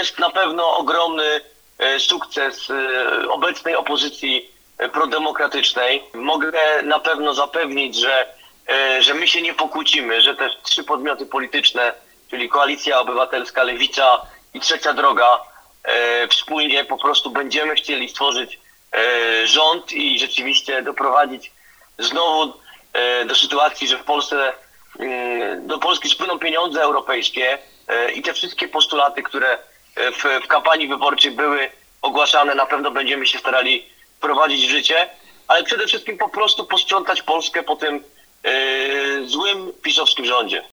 jest na pewno ogromny sukces obecnej opozycji prodemokratycznej. Mogę na pewno zapewnić, że my się nie pokłócimy, że te trzy podmioty polityczne, czyli Koalicja Obywatelska, Lewica i Trzecia Droga, wspólnie po prostu będziemy chcieli stworzyć rząd i rzeczywiście doprowadzić znowu do sytuacji, że do Polski spłyną pieniądze europejskie i te wszystkie postulaty, które w kampanii wyborczej były ogłaszane, na pewno będziemy się starali wprowadzić w życie, ale przede wszystkim po prostu posprzątać Polskę po tym złym pisowskim rządzie.